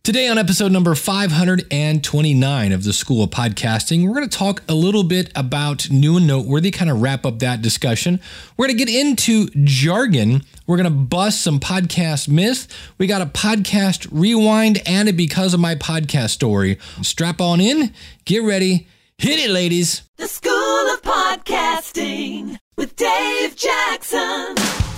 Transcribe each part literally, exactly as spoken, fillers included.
Today on episode number five hundred twenty-nine of the School of Podcasting, we're going to talk a little bit about new and noteworthy, kind of wrap up that discussion. We're going to get into jargon. We're going to bust some podcast myths. We got a podcast rewind and a because of my podcast story. Strap on in, get ready, hit it, ladies. The School of Podcasting with Dave Jackson.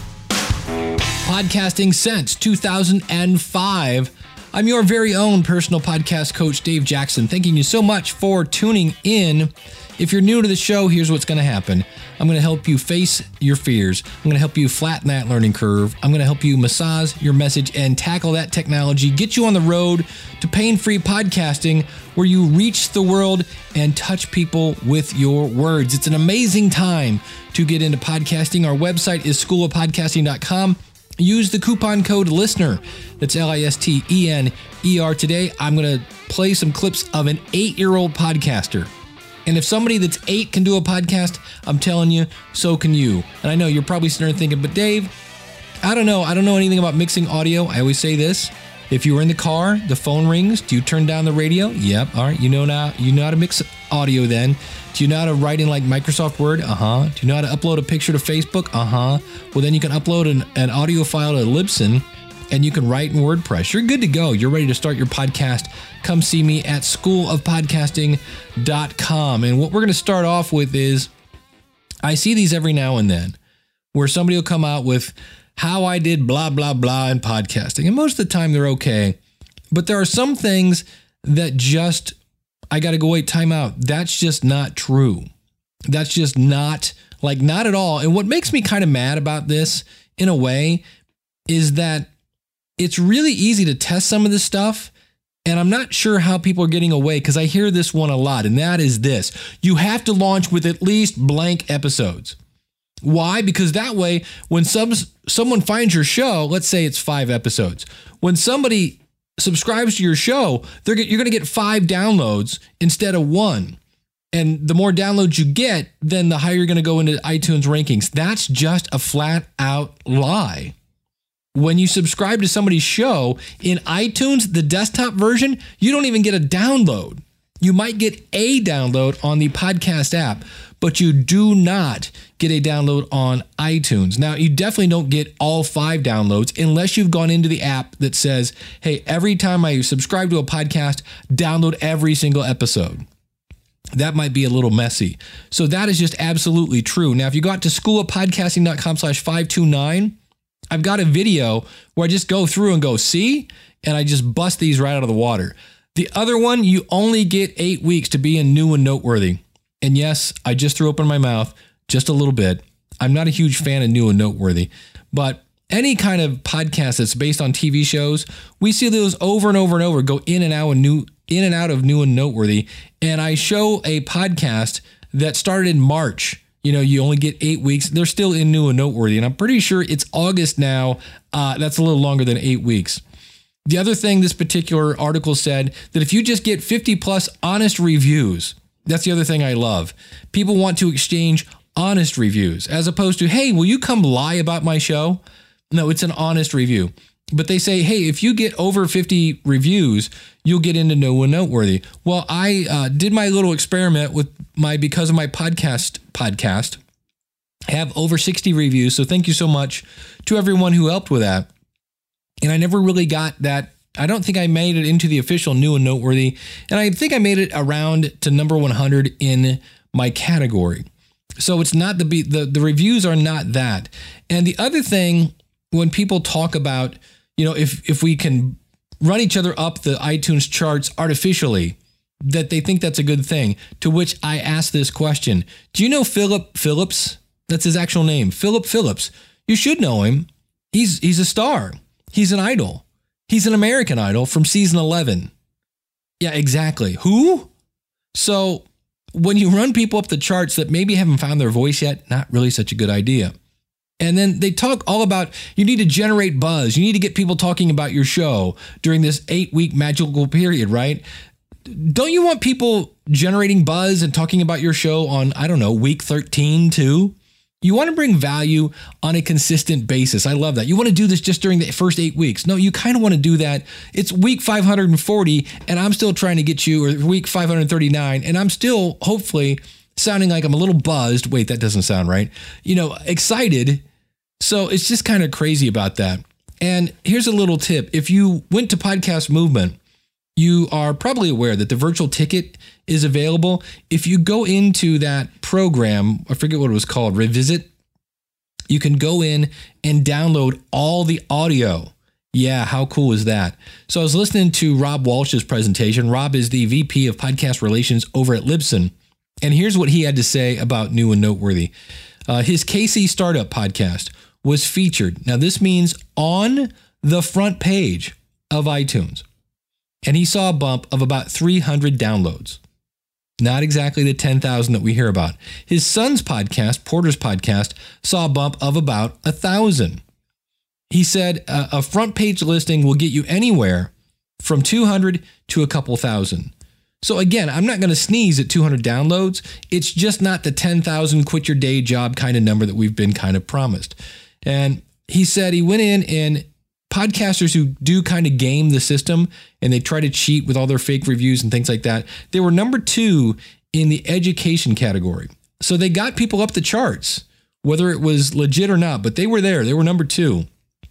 Podcasting since two thousand five. I'm your very own personal podcast coach, Dave Jackson. Thanking you so much for tuning in. If you're new to the show, here's what's going to happen. I'm going to help you face your fears. I'm going to help you flatten that learning curve. I'm going to help you massage your message and tackle that technology, get you on the road to pain-free podcasting where you reach the world and touch people with your words. It's an amazing time to get into podcasting. Our website is school of podcasting dot com. Use the coupon code LISTENER. That's L I S T E N E R today. I'm going to play some clips of an eight-year-old podcaster. And if somebody that's eight can do a podcast, I'm telling you, so can you. And I know you're probably sitting there thinking, but Dave, I don't know. I don't know anything about mixing audio. I always say this. If you were in the car, the phone rings. Do you turn down the radio? Yep. All right. You know now. You know how to mix audio then. Do you know how to write in like Microsoft Word? Uh-huh. Do you know how to upload a picture to Facebook? Uh-huh. Well, then you can upload an, an audio file to Libsyn and you can write in WordPress. You're good to go. You're ready to start your podcast. Come see me at school of podcasting dot com. And what we're going to start off with is I see these every now and then where somebody will come out with how I did blah, blah, blah in podcasting. And most of the time they're okay. But there are some things that just, I got to go wait, time out. That's just not true. That's just not, like, not at all. And what makes me kind of mad about this, in a way, is that it's really easy to test some of this stuff. And I'm not sure how people are getting away because I hear this one a lot. And that is this. You have to launch with at least blank episodes. Why? Because that way, when some, someone finds your show, let's say it's five episodes, when somebody subscribes to your show, they're, you're going to get five downloads instead of one. And the more downloads you get, then the higher you're going to go into iTunes rankings. That's just a flat out lie. When you subscribe to somebody's show in iTunes, the desktop version, you don't even get a download. You might get a download on the podcast app, but you do not get a download on iTunes. Now, you definitely don't get all five downloads unless you've gone into the app that says, hey, every time I subscribe to a podcast, download every single episode. That might be a little messy. So that is just absolutely true. Now, if you go out to school of podcasting dot com slash five two nine, I've got a video where I just go through and go, see? And I just bust these right out of the water. The other one, you only get eight weeks to be in new and noteworthy. And yes, I just threw open my mouth just a little bit. I'm not a huge fan of new and noteworthy, but any kind of podcast that's based on T V shows, we see those over and over and over go in and out and new, in and out of new and noteworthy. And I show a podcast that started in March. You know, you only get eight weeks. They're still in new and noteworthy. And I'm pretty sure it's August now. Uh, that's a little longer than eight weeks. The other thing this particular article said that if you just get fifty plus honest reviews, that's the other thing I love. People want to exchange honest reviews as opposed to, hey, will you come lie about my show? No, it's an honest review. But they say, hey, if you get over fifty reviews, you'll get into new and noteworthy. Well, I uh, did my little experiment with my Because of My Podcast podcast. I have over sixty reviews. So thank you so much to everyone who helped with that. And I never really got that. I don't think I made it into the official new and noteworthy. And I think I made it around to number one hundred in my category. So it's not the, the, the reviews are not that. And the other thing, when people talk about, you know, if, if we can run each other up the iTunes charts artificially, that they think that's a good thing, to which I ask this question. Do you know Philip Phillips? That's his actual name, Philip Phillips. You should know him. He's he's a star. He's an idol. He's an American Idol from season eleven. Yeah, exactly. Who? So when you run people up the charts that maybe haven't found their voice yet, not really such a good idea. And then they talk all about you need to generate buzz. You need to get people talking about your show during this eight-week magical period, right? Don't you want people generating buzz and talking about your show on, I don't know, week thirteen too? You want to bring value on a consistent basis. I love that. You want to do this just during the first eight weeks. No, you kind of want to do that. It's week five hundred forty and I'm still trying to get you, or week five hundred thirty-nine, and I'm still hopefully sounding like I'm a little buzzed. Wait, that doesn't sound right. You know, excited. So it's just kind of crazy about that. And here's a little tip. If you went to Podcast Movement, you are probably aware that the virtual ticket is available. If you go into that program, I forget what it was called, Revisit, you can go in and download all the audio. Yeah, how cool is that? So I was listening to Rob Walsh's presentation. Rob is the V P of Podcast Relations over at Libsyn. And here's what he had to say about New and Noteworthy. Uh, his K C Startup podcast was featured. Now, this means on the front page of iTunes. And he saw a bump of about three hundred downloads. Not exactly the ten thousand that we hear about. His son's podcast, Porter's podcast, saw a bump of about one thousand. He said uh, a front page listing will get you anywhere from two hundred to a couple thousand. So again, I'm not going to sneeze at two hundred downloads. It's just not the ten thousand quit your day job kind of number that we've been kind of promised. And he said he went in, and podcasters who do kind of game the system and they try to cheat with all their fake reviews and things like that, they were number two in the education category. So they got people up the charts, whether it was legit or not, but they were there. They were number two.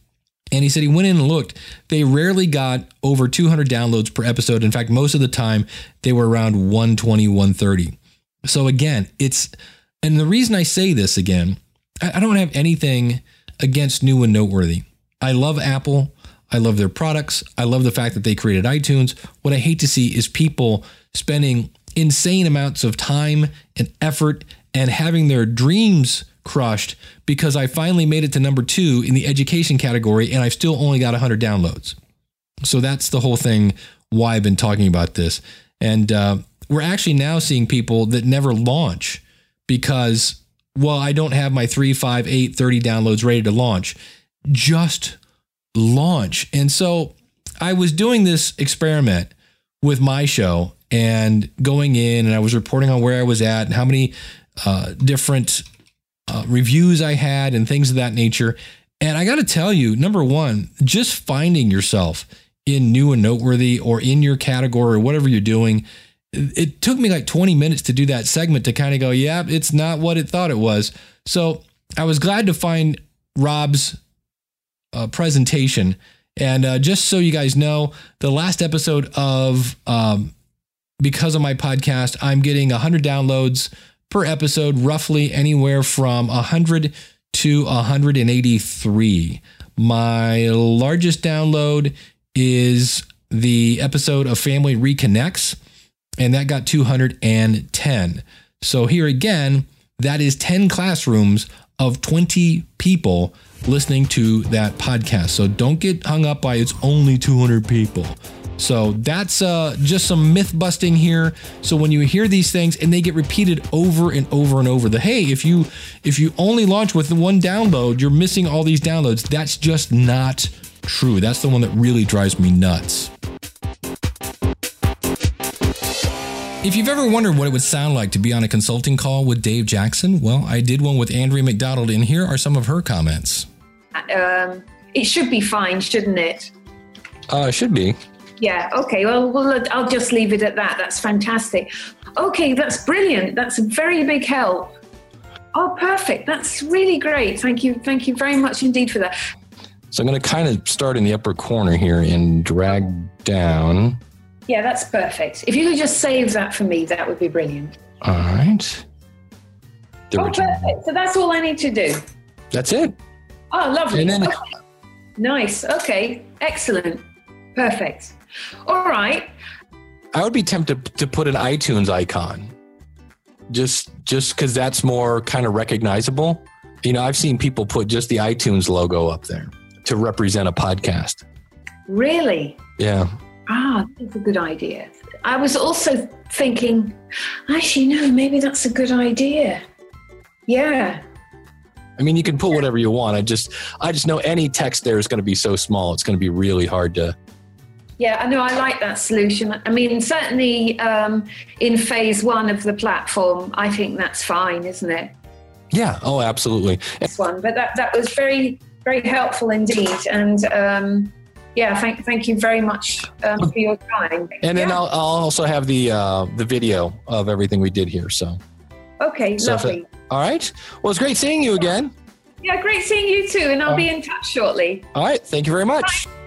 And he said he went in and looked. They rarely got over two hundred downloads per episode. In fact, most of the time they were around one twenty, one thirty. So again, it's, and the reason I say this again, I don't have anything against New and Noteworthy. I love Apple. I love their products. I love the fact that they created iTunes. What I hate to see is people spending insane amounts of time and effort and having their dreams crushed because I finally made it to number two in the education category and I've still only got one hundred downloads. So that's the whole thing why I've been talking about this. And uh, we're actually now seeing people that never launch because, well, I don't have my three, five, eight, thirty downloads ready to launch. Just launch. And so I was doing this experiment with my show and going in and I was reporting on where I was at and how many uh, different uh, reviews I had and things of that nature. And I got to tell you, number one, just finding yourself in New and Noteworthy or in your category or whatever you're doing, it took me like twenty minutes to do that segment to kind of go, yeah, it's not what it thought it was. So I was glad to find Rob's uh, presentation. And uh, just so you guys know, the last episode of um, Because of My Podcast, I'm getting one hundred downloads per episode, roughly anywhere from one hundred to one hundred eighty-three. My largest download is the episode of Family Reconnects, and that got two hundred ten. So here again, that is ten classrooms of twenty people listening to that podcast. So don't get hung up by it's only two hundred people. So that's uh, just some myth busting here. So when you hear these things and they get repeated over and over and over, the hey, if you if you only launch with one download, you're missing all these downloads. That's just not true. That's the one that really drives me nuts. If you've ever wondered what it would sound like to be on a consulting call with Dave Jackson, well, I did one with Andrea McDonald, and here are some of her comments. Um, it should be fine, shouldn't it? Uh, it should be. Yeah, okay. Well, well, I'll just leave it at that. That's fantastic. Okay, that's brilliant. That's a very big help. Oh, perfect. That's really great. Thank you. Thank you very much indeed for that. So I'm going to kind of start in the upper corner here and drag down. Yeah, that's perfect. If you could just save that for me, that would be brilliant. All right. There oh, perfect. So that's all I need to do. That's it. Oh, lovely. And then, okay. Nice. Okay. Excellent. Perfect. All right. I would be tempted to put an iTunes icon just just because that's more kind of recognizable. You know, I've seen people put just the iTunes logo up there to represent a podcast. Really? Yeah. Ah, that's a good idea. I was also thinking, actually, no, maybe that's a good idea. Yeah. I mean, you can put whatever you want. I just, I just know any text there is going to be so small. It's going to be really hard to. Yeah, I know. I like that solution. I mean, certainly um, in phase one of the platform, I think that's fine, isn't it? Yeah. Oh, absolutely. This one, but that, that was very, very helpful indeed. And um, yeah, thank thank you very much um, for your time. And then yeah. I'll, I'll also have the uh, the video of everything we did here. So. Okay, so lovely. It, all right. Well, it's great seeing you again. Yeah, great seeing you too. And I'll uh, be in touch shortly. All right. Thank you very much. Bye.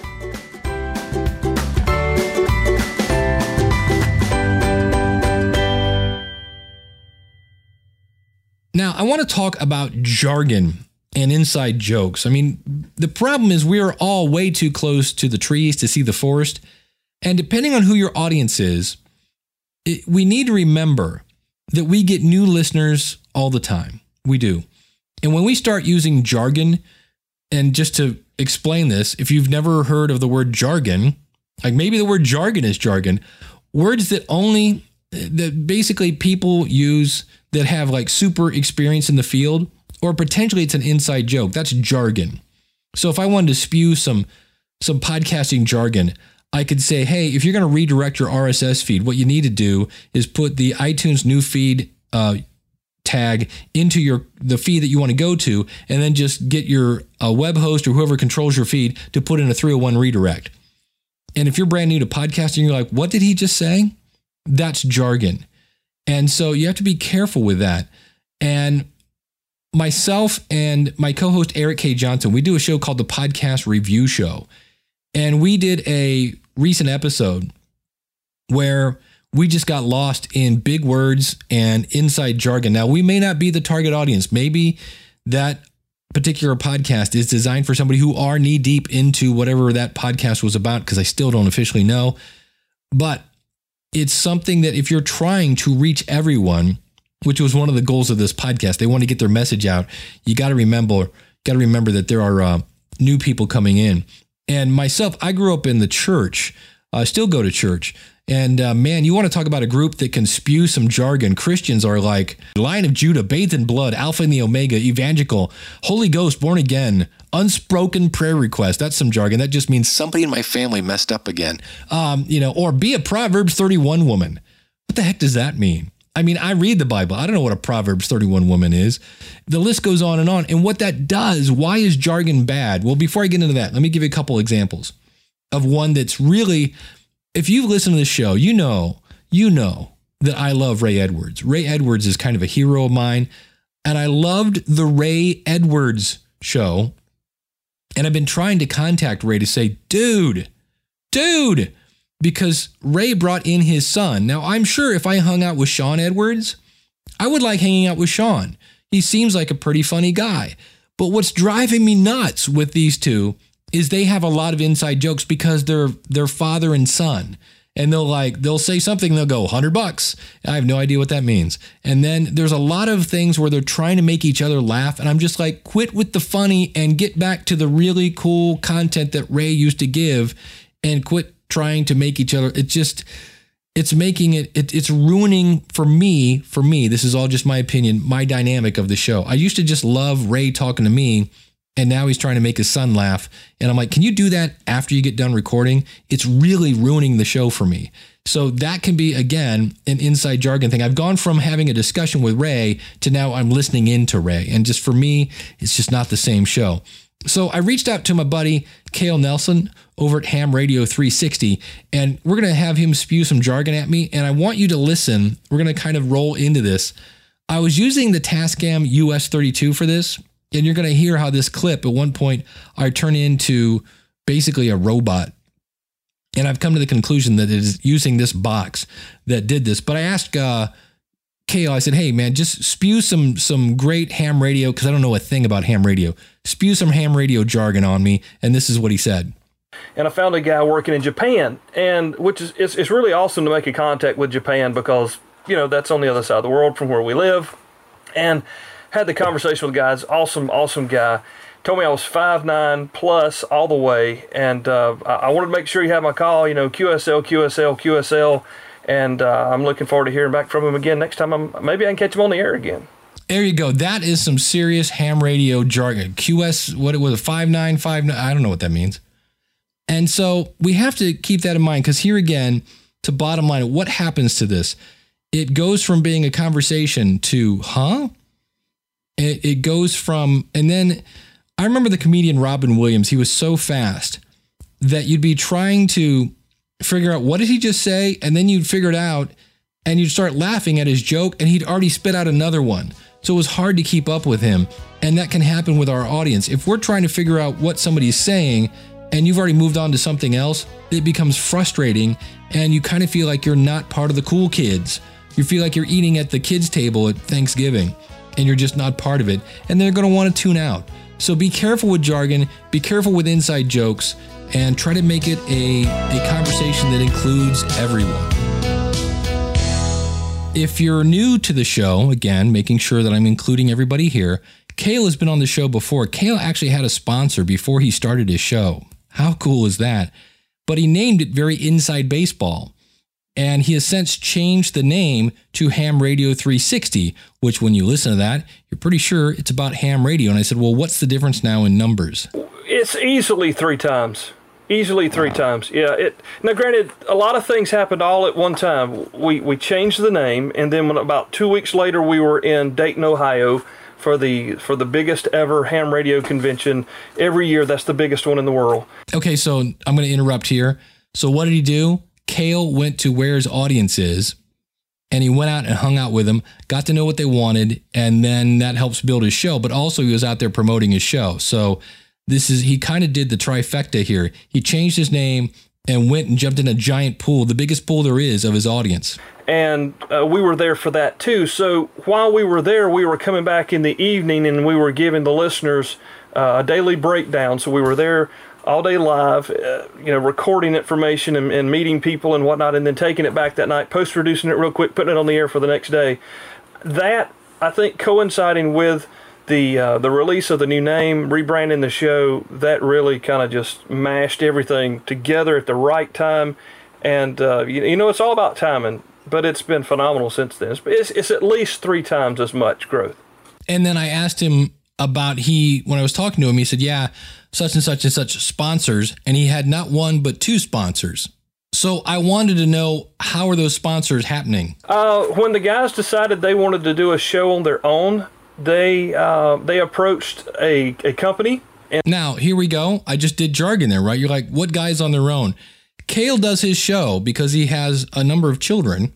Now, I want to talk about jargon and inside jokes. I mean, the problem is we are all way too close to the trees to see the forest. And depending on who your audience is, it, we need to remember that we get new listeners all the time. We do. And when we start using jargon, and just to explain this, if you've never heard of the word jargon, like maybe the word jargon is jargon, words that only, that basically people use that have like super experience in the field, or potentially it's an inside joke. That's jargon. So if I wanted to spew some some podcasting jargon, I could say, hey, if you're going to redirect your R S S feed, what you need to do is put the iTunes new feed uh, tag into your the feed that you want to go to, and then just get your uh, web host or whoever controls your feed to put in a three oh one redirect. And if you're brand new to podcasting, you're like, what did he just say? That's jargon. And so you have to be careful with that. And myself and my co-host Eric K. Johnson, we do a show called the Podcast Review Show. And we did a recent episode where we just got lost in big words and inside jargon. Now, we may not be the target audience. Maybe that particular podcast is designed for somebody who are knee deep into whatever that podcast was about, because I still don't officially know. But it's something that if you're trying to reach everyone, which was one of the goals of this podcast, they want to get their message out. You got to remember, got to remember that there are uh, new people coming in. And myself, I grew up in the church. I still go to church. And uh, man, you want to talk about a group that can spew some jargon. Christians are like Lion of Judah, bathed in blood, Alpha and the Omega, evangelical, Holy Ghost, born again, unspoken prayer request. That's some jargon. That just means somebody in my family messed up again. Um, you know, or be a Proverbs thirty-one woman. What the heck does that mean? I mean, I read the Bible. I don't know what a Proverbs thirty-one woman is. The list goes on and on. And what that does, why is jargon bad? Well, before I get into that, let me give you a couple examples of one that's really, if you've listened to this show, you know, you know that I love Ray Edwards. Ray Edwards is kind of a hero of mine. And I loved the Ray Edwards show. And I've been trying to contact Ray to say, dude, dude, because Ray brought in his son. Now, I'm sure if I hung out with Sean Edwards, I would like hanging out with Sean. He seems like a pretty funny guy. But what's driving me nuts with these two is they have a lot of inside jokes because they're they're father and son. And they'll like, they'll say something, they'll go, one hundred bucks. I have no idea what that means. And then there's a lot of things where they're trying to make each other laugh. And I'm just like, quit with the funny and get back to the really cool content that Ray used to give, and quit trying to make each other. It's just, it's making it, it, it's ruining for me, for me, this is all just my opinion, my dynamic of the show. I used to just love Ray talking to me, and now he's trying to make his son laugh. And I'm like, can you do that after you get done recording? It's really ruining the show for me. So that can be, again, an inside jargon thing. I've gone from having a discussion with Ray to now I'm listening into Ray. And just for me, it's just not the same show. So I reached out to my buddy, Cale Nelson, over at Ham Radio three sixty, and we're going to have him spew some jargon at me. And I want you to listen. We're going to kind of roll into this. I was using the Tascam U S thirty-two for this. And you're going to hear how this clip, at one point, I turn into basically a robot. And I've come to the conclusion that it is using this box that did this. But I asked uh, Kale, I said, hey, man, just spew some some great ham radio, because I don't know a thing about ham radio. Spew some ham radio jargon on me. And this is what he said. And I found a guy working in Japan, and which is it's, it's really awesome to make a contact with Japan, because, you know, that's on the other side of the world from where we live. And had the conversation with the guys. Awesome, awesome guy. Told me I was five nine plus all the way, and uh, I, I wanted to make sure you had my call, you know, Q S L, Q S L, Q S L, and uh, I'm looking forward to hearing back from him again next time. I'm maybe I can catch him on the air again. There you go. That is some serious ham radio jargon. Q S, what it was, a five nine five nine, I don't know what that means. And so we have to keep that in mind, because here again, to bottom line, what happens to this? It goes from being a conversation to, huh? It, it goes from, and then I remember the comedian Robin Williams. He was so fast that you'd be trying to figure out what did he just say, and then you'd figure it out, and you'd start laughing at his joke, and he'd already spit out another one. So it was hard to keep up with him, and that can happen with our audience. If we're trying to figure out what somebody's saying, and you've already moved on to something else, it becomes frustrating, and you kind of feel like you're not part of the cool kids. You feel like you're eating at the kids' table at Thanksgiving, and you're just not part of it, and they're going to want to tune out. So be careful with jargon, be careful with inside jokes, and try to make it a, a conversation that includes everyone. If you're new to the show, again, making sure that I'm including everybody here, Cale has been on the show before. Cale actually had a sponsor before he started his show. How cool is that? But he named it Very Inside Baseball. And he has since changed the name to Ham Radio three sixty, which when you listen to that, you're pretty sure it's about ham radio. And I said, well, what's the difference now in numbers? It's easily three times. Easily three times. Yeah. It now, granted, a lot of things happened all at one time. We we changed the name, and then when about two weeks later, we were in Dayton, Ohio, for the for the biggest ever ham radio convention. Every year, that's the biggest one in the world. Okay, so I'm going to interrupt here. So what did he do? Cale went to where his audience is, and he went out and hung out with them, got to know what they wanted, and then that helps build his show. But also, he was out there promoting his show. So this is, he kind of did the trifecta here. He changed his name and went and jumped in a giant pool, the biggest pool there is of his audience. And uh, we were there for that too. So while we were there, we were coming back in the evening, and we were giving the listeners uh, a daily breakdown. So we were there all day live, uh, you know, recording information and, and meeting people and whatnot, and then taking it back that night, post-producing it real quick, putting it on the air for the next day. That, I think, coinciding with the uh, the release of the new name, rebranding the show, that really kind of just mashed everything together at the right time. And, uh, you, you know, it's all about timing, but it's been phenomenal since then. It's, it's at least three times as much growth. And then I asked him about he, when I was talking to him, he said, yeah, such and such and such sponsors. And he had not one, but two sponsors. So I wanted to know, how are those sponsors happening? Uh, when the guys decided they wanted to do a show on their own, they uh, they approached a, a company. And now, here we go. I just did jargon there, right? You're like, what guys on their own? Cale does his show because he has a number of children.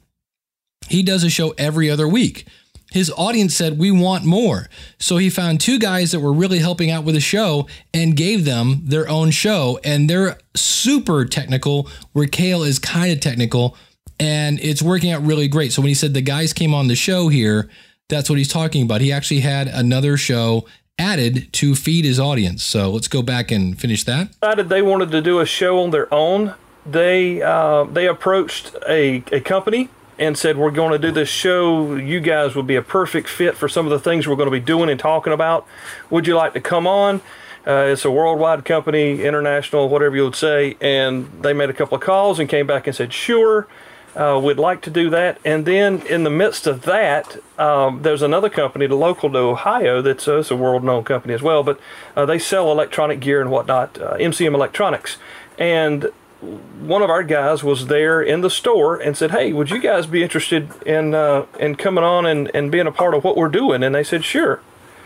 He does a show every other week. His audience said, we want more. So he found two guys that were really helping out with the show and gave them their own show. And they're super technical, where Cale is kind of technical, and it's working out really great. So when he said the guys came on the show here, that's what he's talking about. He actually had another show added to feed his audience. So let's go back and finish that. Decided they wanted to do a show on their own. They uh, they approached a, a company and said, we're going to do this show. You guys would be a perfect fit for some of the things we're going to be doing and talking about. Would you like to come on? Uh, it's a worldwide company, international, whatever you would say. And they made a couple of calls and came back and said, sure, uh, we'd like to do that. And then in the midst of that, um, there's another company, the local to Ohio, that's uh, it's a world-known company as well, but uh, they sell electronic gear and whatnot, uh, M C M Electronics. And one of our guys was there in the store and said, hey, would you guys be interested in uh, in coming on and, and being a part of what we're doing? And they said, sure.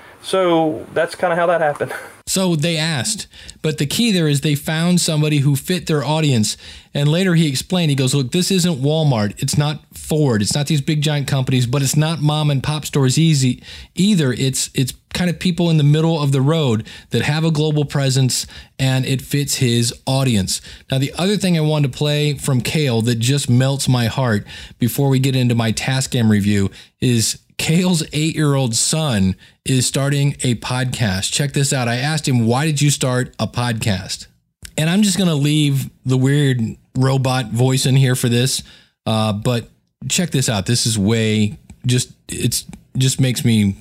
So that's kind of how that happened. So they asked, but the key there is they found somebody who fit their audience. And later he explained, he goes, look, this isn't Walmart. It's not Ford. It's not these big giant companies, but it's not mom and pop stores easy either. It's, it's kind of people in the middle of the road that have a global presence, and it fits his audience. Now, the other thing I wanted to play from Cale that just melts my heart before we get into my Tascam review is Cale's eight-year-old son is starting a podcast. Check this out. I asked him, why did you start a podcast? And I'm just going to leave the weird robot voice in here for this. Uh, but check this out. This is way just, it's just makes me,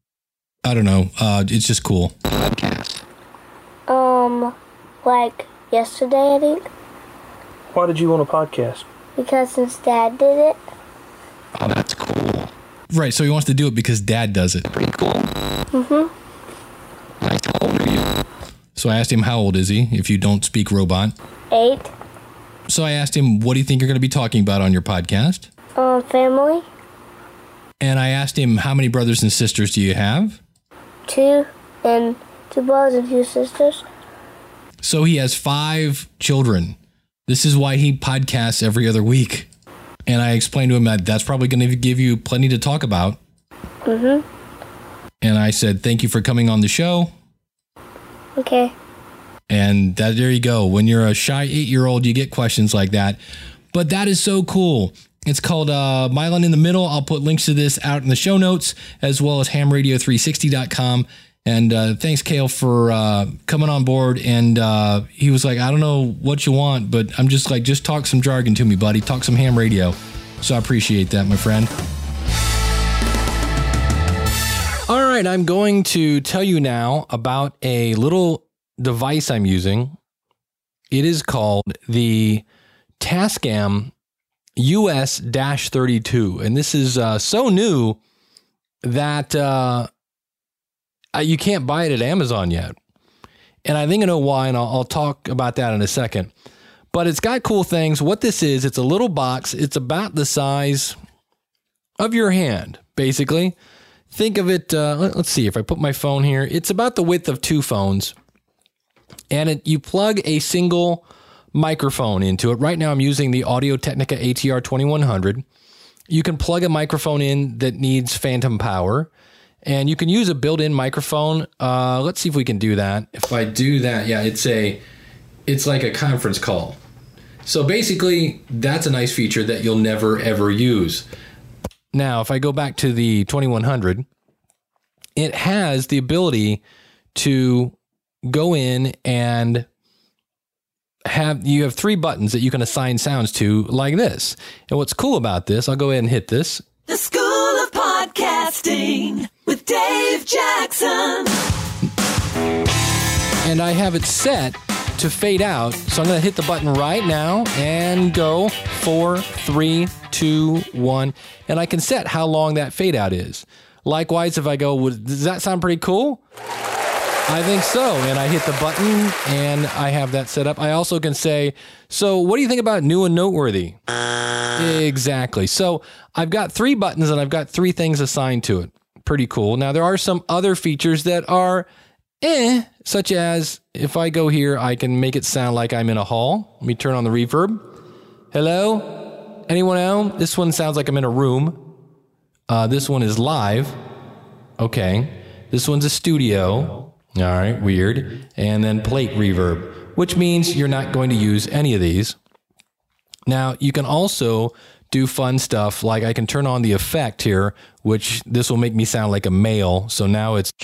I don't know. Uh, it's just cool. Podcast. Um, like yesterday, I think. Why did you want a podcast? Because since Dad did it. Oh, that's cool. Right, so he wants to do it because Dad does it. Pretty cool. Mm-hmm. Nice. How old are you? So I asked him, how old is he, if you don't speak robot? Eight. So I asked him, what do you think you're going to be talking about on your podcast? Um, family. And I asked him, how many brothers and sisters do you have? two and two brothers and two sisters. So he has five children. This is why he podcasts every other week. And I explained to him that that's probably going to give you plenty to talk about. Mm-hmm. And I said, thank you for coming on the show. Okay. And that, there you go. When you're a shy eight-year-old, you get questions like that. But that is so cool. It's called uh, Mylan in the Middle. I'll put links to this out in the show notes, as well as ham radio three sixty dot com. And uh, thanks, Cale, for uh, coming on board. And uh, he was like, I don't know what you want, but I'm just like, just talk some jargon to me, buddy. Talk some ham radio. So I appreciate that, my friend. All right, I'm going to tell you now about a little device I'm using. It is called the Tascam U S thirty-two. And this is uh, so new that... Uh, Uh, you can't buy it at Amazon yet. And I think I know why, and I'll, I'll talk about that in a second. But it's got cool things. What this is, it's a little box. It's about the size of your hand, basically. Think of it, uh, let, let's see, if I put my phone here, it's about the width of two phones. And it, you plug a single microphone into it. Right now I'm using the Audio-Technica A T R twenty-one hundred. You can plug a microphone in that needs phantom power. And you can use a built-in microphone. Uh, let's see if we can do that. If I do that, yeah, it's a, it's like a conference call. So basically, that's a nice feature that you'll never, ever use. Now, if I go back to the twenty-one hundred, it has the ability to go in and have, you have three buttons that you can assign sounds to like this. And what's cool about this, I'll go ahead and hit this. The School of Podcasting with Dave Jackson. And I have it set to fade out. So I'm going to hit the button right now and go four, three, two, one. And I can set how long that fade out is. Likewise, if I go, does that sound pretty cool? I think so. And I hit the button and I have that set up. I also can say, so what do you think about new and noteworthy? Exactly. So I've got three buttons and I've got three things assigned to it. Pretty cool. Now there are some other features that are eh, such as if I go here, I can make it sound like I'm in a hall. Let me turn on the reverb. Hello? Anyone else? This one sounds like I'm in a room. Uh, this one is live. Okay. This one's a studio. All right, weird. And then plate reverb, which means you're not going to use any of these. Now, you can also do fun stuff, like I can turn on the effect here, which this will make me sound like a male. So now it's...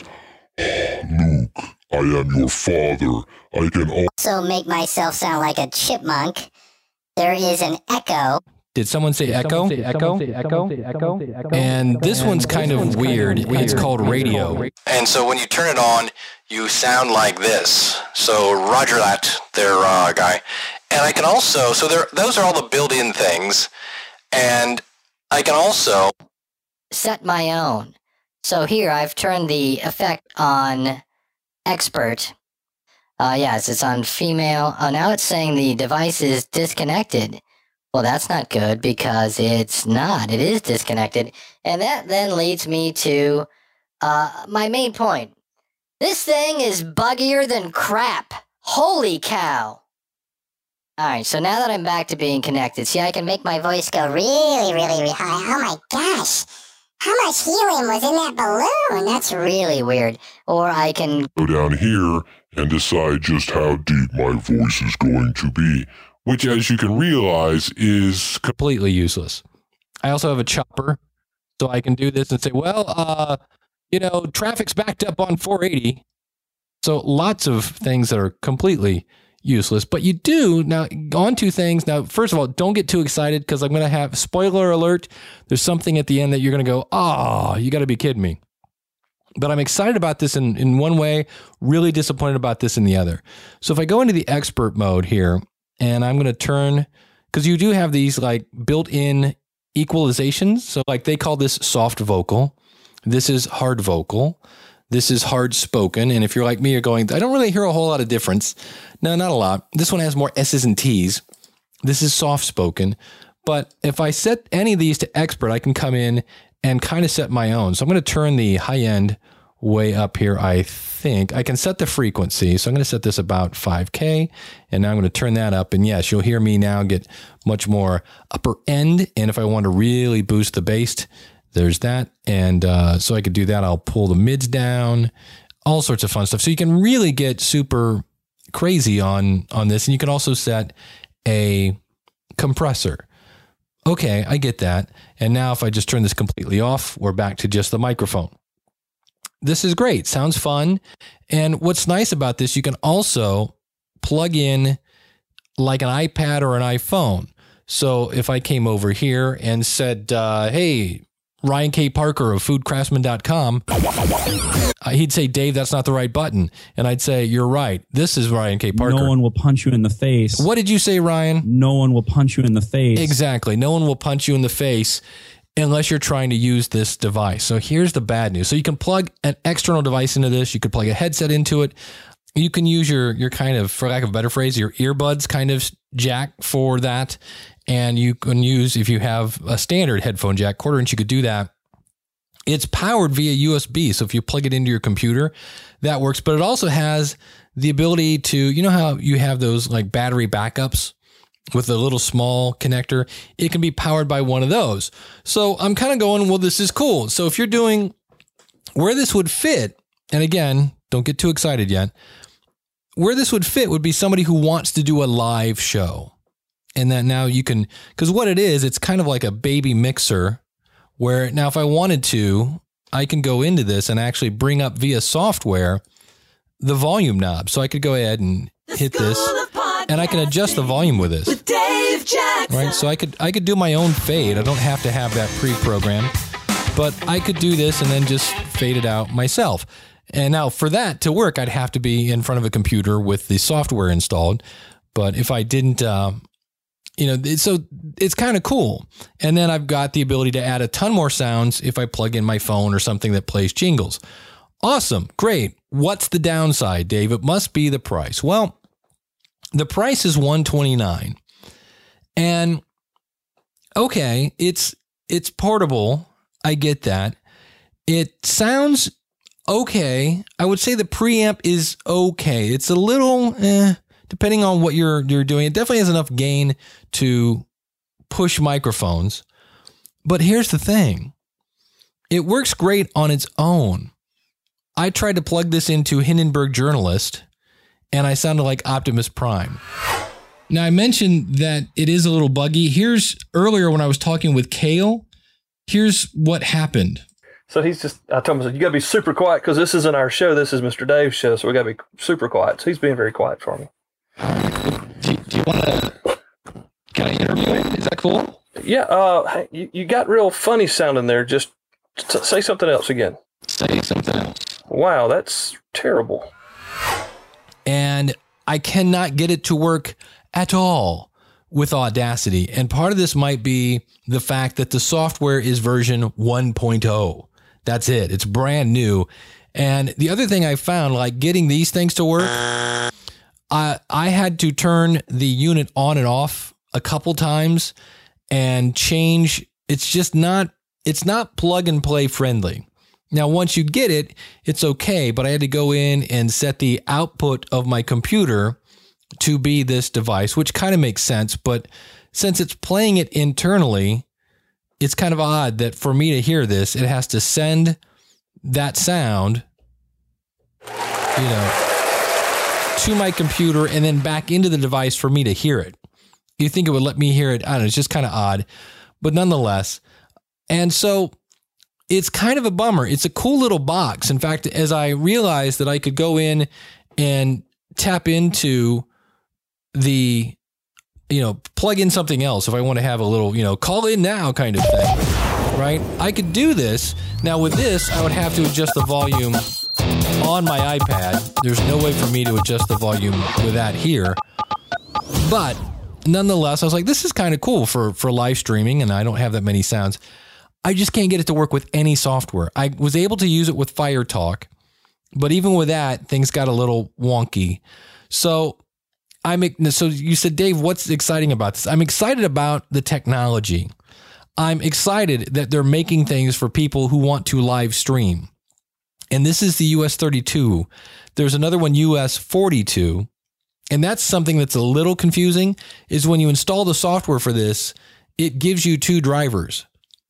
Luke, I am your father. I can also make myself sound like a chipmunk. There is an echo. Did someone say echo? Say echo? Say echo? Say echo? Say echo? And this one's kind of weird. It's called radio. And so when you turn it on, you sound like this. So roger that there, uh, guy. And I can also, so there, those are all the built-in things. And I can also set my own. So here I've turned the effect on expert. Uh, yes, it's on female. Oh, now it's saying the device is disconnected. Well, that's not good because it's not. It is disconnected. And that then leads me to uh, my main point. This thing is buggier than crap. Holy cow. Alright, so now that I'm back to being connected, see, I can make my voice go really, really, really high. Oh my gosh. How much helium was in that balloon? That's really weird. Or I can go down here and decide just how deep my voice is going to be, which, as you can realize, is completely useless. I also have a chopper, so I can do this and say, well, uh, you know, traffic's backed up on four eighty. So lots of things that are completely useless. But you do, now, on two things. Now, first of all, don't get too excited because I'm going to have, spoiler alert, there's something at the end that you're going to go, oh, you got to be kidding me. But I'm excited about this in, in one way, really disappointed about this in the other. So if I go into the expert mode here, and I'm going to turn, because you do have these like built-in equalizations. So like they call this soft vocal. This is hard vocal. This is hard spoken. And if you're like me, you're going, I don't really hear a whole lot of difference. No, not a lot. This one has more S's and T's. This is soft spoken. But if I set any of these to expert, I can come in and kind of set my own. So I'm going to turn the high end way up here, I think. I can set the frequency. So I'm going to set this about five K, and now I'm going to turn that up. And yes, you'll hear me now get much more upper end. And if I want to really boost the bass, there's that. And uh, so I could do that. I'll pull the mids down, all sorts of fun stuff. So you can really get super crazy on, on this. And you can also set a compressor. Okay, I get that. And now if I just turn this completely off, we're back to just the microphone. This is great. Sounds fun. And what's nice about this, you can also plug in like an iPad or an iPhone. So if I came over here and said, uh, hey, Ryan K. Parker of food craftsman dot com, uh, he'd say, Dave, that's not the right button. And I'd say, you're right. This is Ryan K. Parker. No one will punch you in the face. What did you say, Ryan? No one will punch you in the face. Exactly. No one will punch you in the face unless you're trying to use this device. So here's the bad news. So you can plug an external device into this. You could plug a headset into it. You can use your, your kind of, for lack of a better phrase, your earbuds kind of jack for that. And you can use, if you have a standard headphone jack, quarter inch, you could do that. It's powered via U S B. So if you plug it into your computer, that works. But it also has the ability to, you know how you have those like battery backups with a little small connector? It can be powered by one of those. So I'm kind of going, well, this is cool. So if you're doing where this would fit, and again, don't get too excited yet, where this would fit would be somebody who wants to do a live show. And that now you can, because what it is, it's kind of like a baby mixer where now if I wanted to, I can go into this and actually bring up via software the volume knob. So I could go ahead and hit this and I can adjust the volume with this. With Dave Jackson. Right. So I could, I could do my own fade. I don't have to have that pre-programmed, but I could do this and then just fade it out myself. And now for that to work, I'd have to be in front of a computer with the software installed. But if I didn't, uh, you know, so it's kind of cool. And then I've got the ability to add a ton more sounds if I plug in my phone or something that plays jingles. Awesome. Great. What's the downside, Dave? It must be the price. Well, the price is one hundred twenty-nine dollars. And okay, it's it's portable. I get that. It sounds okay. I would say the preamp is okay. It's a little eh, depending on what you're you're doing. It definitely has enough gain to push microphones. But here's the thing. It works great on its own. I tried to plug this into Hindenburg Journalist, and I sounded like Optimus Prime. Now, I mentioned that it is a little buggy. Here's earlier when I was talking with Kale, here's what happened. So he's just, I told him, you got to be super quiet because this isn't our show. This is Mister Dave's show. So we got to be super quiet. So he's being very quiet for me. Do you, do you want to, can I interview him? Is that cool? Yeah. Uh, you, you got real funny sounding there. Just t- say something else again. Say something else. Wow, that's terrible. And I cannot get it to work at all with Audacity. And part of this might be the fact that the software is version one point oh. That's it. It's brand new. And the other thing I found, like getting these things to work, I, I had to turn the unit on and off a couple times and change. It's just not, it's not plug and play friendly. Now, once you get it, it's okay, but I had to go in and set the output of my computer to be this device, which kind of makes sense. But since it's playing it internally, it's kind of odd that for me to hear this, it has to send that sound, you know, to my computer and then back into the device for me to hear it. You think it would let me hear it? I don't know. It's just kind of odd, but nonetheless. And so it's kind of a bummer. It's a cool little box. In fact, as I realized that I could go in and tap into the, you know, plug in something else if I want to have a little, you know, call in now kind of thing, right? I could do this. Now with this, I would have to adjust the volume on my iPad. There's no way for me to adjust the volume with that here. But nonetheless, I was like, this is kind of cool for, for live streaming, and I don't have that many sounds. I just can't get it to work with any software. I was able to use it with FireTalk, but even with that, things got a little wonky. So I'm so you said, Dave, what's exciting about this? I'm excited about the technology. I'm excited that they're making things for people who want to live stream. And this is the U S thirty-two. There's another one, U S forty-two. And that's something that's a little confusing, is when you install the software for this, it gives you two drivers.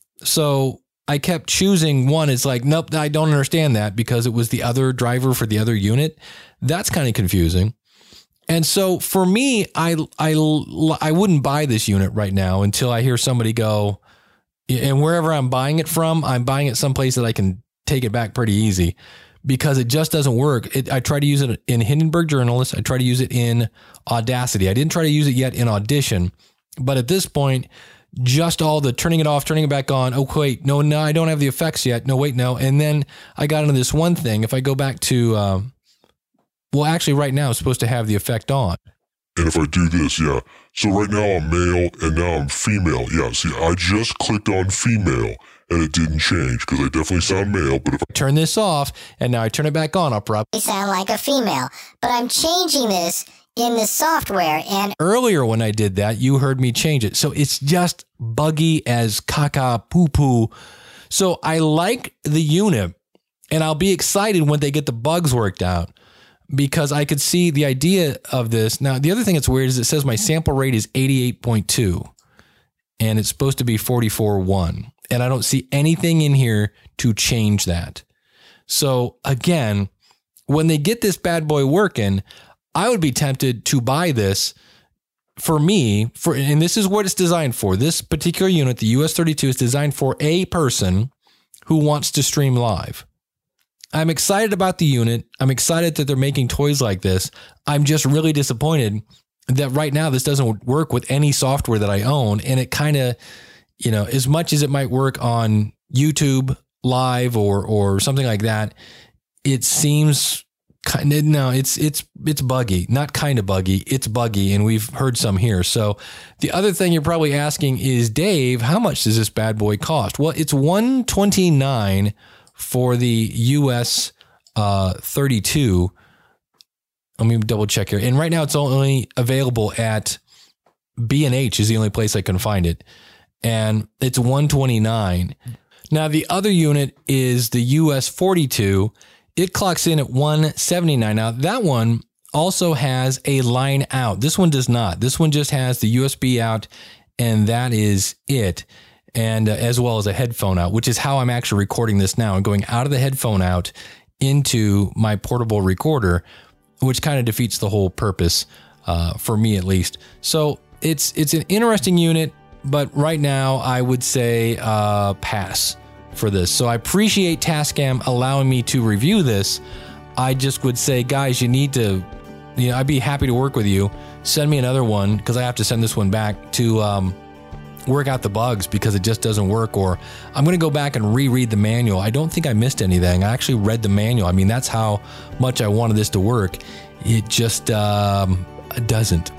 So I kept choosing one. It's like, nope, I don't understand that because it was the other driver for the other unit. That's kind of confusing. And so for me, I, I, I wouldn't buy this unit right now until I hear somebody go, and wherever I'm buying it from, I'm buying it someplace that I can take it back pretty easy, because it just doesn't work. It, I try to use it in Hindenburg Journalist. I try to use it in Audacity. I didn't try to use it yet in Audition, but at this point, just all the turning it off, turning it back on. Oh, wait, no, no, I don't have the effects yet. No, wait, no. And then I got into this one thing. If I go back to, uh, well, actually right now it's supposed to have the effect on. And if I do this, yeah. So right now I'm male and now I'm female. Yeah, see, I just clicked on female and it didn't change because I definitely sound male. But if I turn this off and now I turn it back on, I'll probably sound like a female. But I'm changing this in the software. And earlier when I did that, you heard me change it. So it's just buggy as caca poo poo. So I like the unit and I'll be excited when they get the bugs worked out, because I could see the idea of this. Now, the other thing that's weird is it says my sample rate is eighty-eight point two and it's supposed to be forty-four point one. And I don't see anything in here to change that. So again, when they get this bad boy working, I would be tempted to buy this for me, for, and this is what it's designed for. This particular unit, the U S thirty-two, is designed for a person who wants to stream live. I'm excited about the unit. I'm excited that they're making toys like this. I'm just really disappointed that right now this doesn't work with any software that I own. And it kind of, you know, as much as it might work on YouTube Live or or something like that, it seems kind of, no, it's it's it's buggy, not kind of buggy. It's buggy, and we've heard some here. So the other thing you're probably asking is, Dave, how much does this bad boy cost? Well, it's one hundred twenty-nine dollars for the U S uh, thirty-two. Let me double check here. And right now it's only available at B and H is the only place I can find it. And it's one hundred twenty-nine dollars. Now the other unit is the U S forty-two. It clocks in at one hundred seventy-nine dollars. Now that one also has a line out. This one does not. This one just has the U S B out, and that is it. And uh, as well as a headphone out, which is how I'm actually recording this now. I'm going out of the headphone out into my portable recorder, which kind of defeats the whole purpose uh, for me, at least. So it's it's an interesting unit, but right now I would say uh, pass for this. So I appreciate Tascam allowing me to review this. I just would say, guys, you need to, you know, I'd be happy to work with you. Send me another one, because I have to send this one back to um, work out the bugs, because it just doesn't work. Or I'm going to go back and reread the manual. I don't think I missed anything. I actually read the manual. I mean, that's how much I wanted this to work. It just um, doesn't.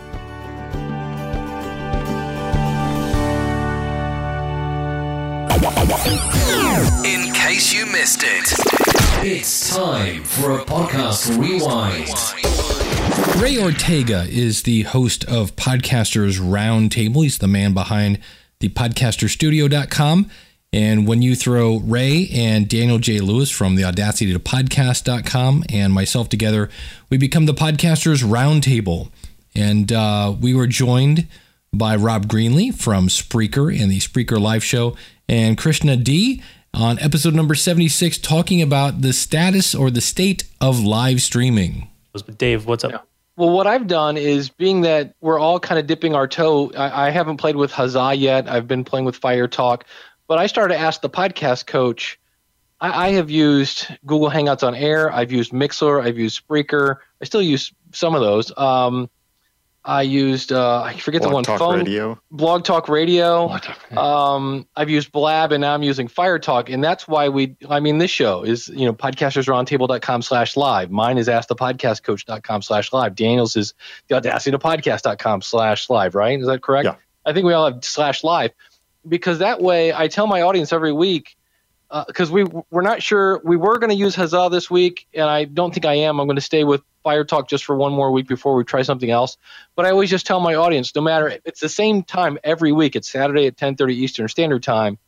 In case you missed it, it's time for a podcast rewind. Ray Ortega is the host of Podcasters Roundtable. He's the man behind the podcaster studio dot com. And when you throw Ray and Daniel J. Lewis from the Audacity to Podcast dot com and myself together, we become the Podcasters Roundtable. And uh, we were joined by Rob Greenlee from Spreaker and the Spreaker Live Show, and Krishna D on episode number seventy-six, talking about the status or the state of live streaming. Dave, what's up? Yeah. Well, what I've done is, being that we're all kind of dipping our toe, I, I haven't played with Huzzah yet. I've been playing with Fire Talk, but I started to ask the podcast coach. I, I have used Google Hangouts on Air. I've used Mixler. I've used Spreaker. I still use some of those. Um, I used, uh, I forget Blog the one, Talk phone, Radio. Blog Talk Radio. Blog Talk, yeah. Um, I've used Blab, and now I'm using Fire Talk. And that's why we, I mean, this show is, you know, podcasters roundtable dot com slash live. Mine is ask the podcast coach dot com slash live. Daniel's is the audacity to podcast dot com slash live, right? Is that correct? Yeah. I think we all have slash live, because that way I tell my audience every week, because uh, we, we're not sure, we were going to use Huzzah this week, and I don't think I am. I'm going to stay with Fire Talk just for one more week before we try something else. But I always just tell my audience, no matter, it's the same time every week. It's Saturday at ten thirty Eastern Standard Time.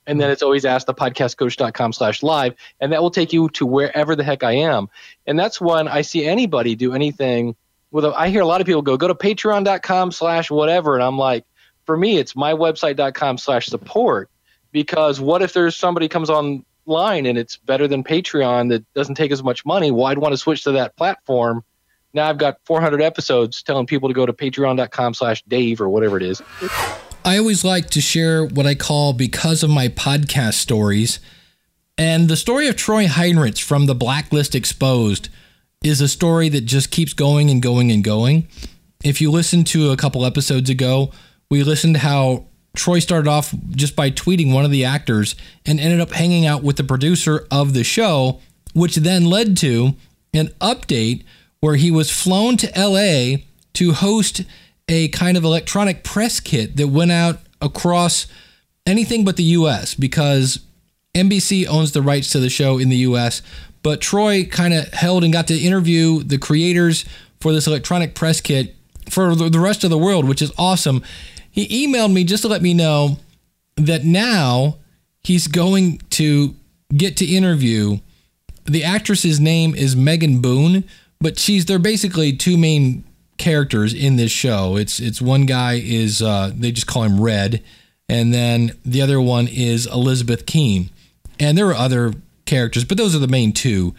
And then it's always ask the podcast coach dot com slash live. And that will take you to wherever the heck I am. And that's when I see anybody do anything with a, I hear a lot of people go, go to patreon dot com slash whatever. And I'm like, for me, it's my website dot com slash support. Because what if there's somebody comes online and it's better than Patreon that doesn't take as much money? Well, I'd want to switch to that platform. Now I've got four hundred episodes telling people to go to patreon dot com slash Dave or whatever it is. I always like to share what I call because of my podcast stories. And the story of Troy Heinrichs from The Blacklist Exposed is a story that just keeps going and going and going. If you listen to a couple episodes ago, we listened to how Troy started off just by tweeting one of the actors and ended up hanging out with the producer of the show, which then led to an update where he was flown to L A to host a kind of electronic press kit that went out across anything but the U S because N B C owns the rights to the show in the U S, but Troy kind of held and got to interview the creators for this electronic press kit for the rest of the world, which is awesome. He emailed me just to let me know that now he's going to get to interview. The actress's name is Megan Boone, but she's they're basically two main characters in this show. It's it's one guy is uh, they just call him Red, and then the other one is Elizabeth Keene, and there are other characters, but those are the main two.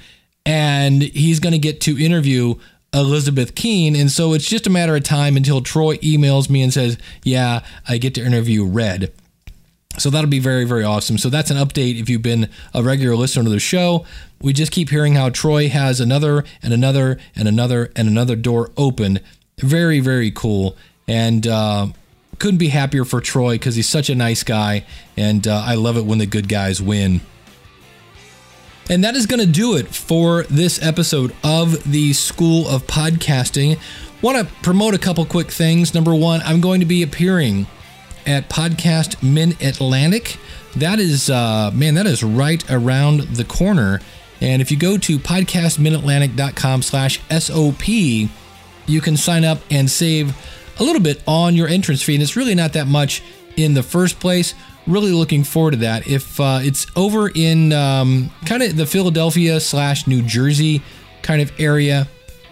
And he's going to get to interview Elizabeth Keene, and so it's just a matter of time until Troy emails me and says, "Yeah, I get to interview Red." So that'll be very, very awesome. So that's an update if you've been a regular listener to the show. We just keep hearing how Troy has another and another and another and another door open. Very, very cool. And uh, couldn't be happier for Troy because he's such a nice guy. And uh, I love it when the good guys win. And that is going to do it for this episode of the School of Podcasting. Want to promote a couple quick things. Number one, I'm going to be appearing at Podcast Mid-Atlantic. That is, uh, man, that is right around the corner. And if you go to podcast mid atlantic dot com slash S O P, you can sign up and save a little bit on your entrance fee. And it's really not that much in the first place. Really looking forward to that. If uh, it's over in um, kind of the Philadelphia slash New Jersey kind of area,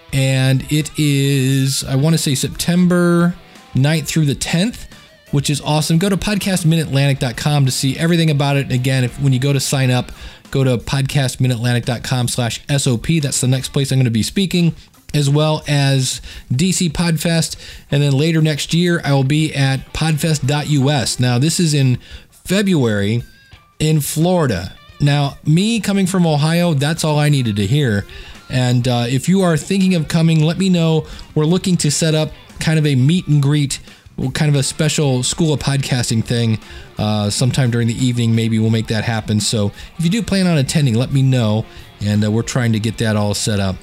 and it is, I want to say September ninth through the tenth, which is awesome. Go to podcast mid atlantic dot com to see everything about it. Again, if when you go to sign up, go to podcast mid atlantic dot com slash S O P. That's the next place I'm going to be speaking, as well as D C Podfest. And then later next year, I will be at podfest dot U S. Now, this is in February in Florida. Now, me coming from Ohio, that's all I needed to hear. And uh, if you are thinking of coming, let me know. We're looking to set up kind of a meet and greet, kind of a special School of Podcasting thing uh, sometime during the evening. Maybe we'll make that happen. So if you do plan on attending, let me know. And uh, we're trying to get that all set up.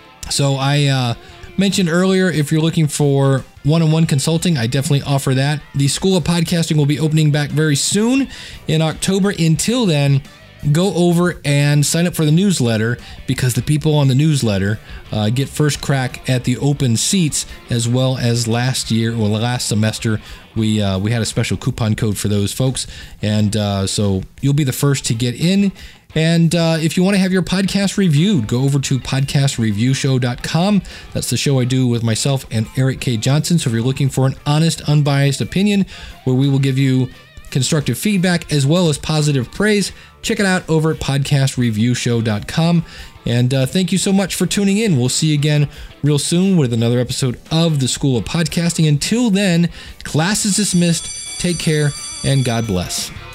So I uh, mentioned earlier, if you're looking for one-on-one consulting, I definitely offer that. The School of Podcasting will be opening back very soon in October. Until then, go over and sign up for the newsletter, because the people on the newsletter uh, get first crack at the open seats, as well as last year or last semester we uh, we had a special coupon code for those folks, and uh, so you'll be the first to get in. And uh, if you want to have your podcast reviewed, go over to podcast review show dot com. That's the show I do with myself and Eric K. Johnson. So if you're looking for an honest, unbiased opinion where we will give you constructive feedback as well as positive praise, check it out over at podcast review show dot com. And uh, thank you so much for tuning in. We'll see you again real soon with another episode of the School of Podcasting. Until then, class is dismissed. Take care and God bless.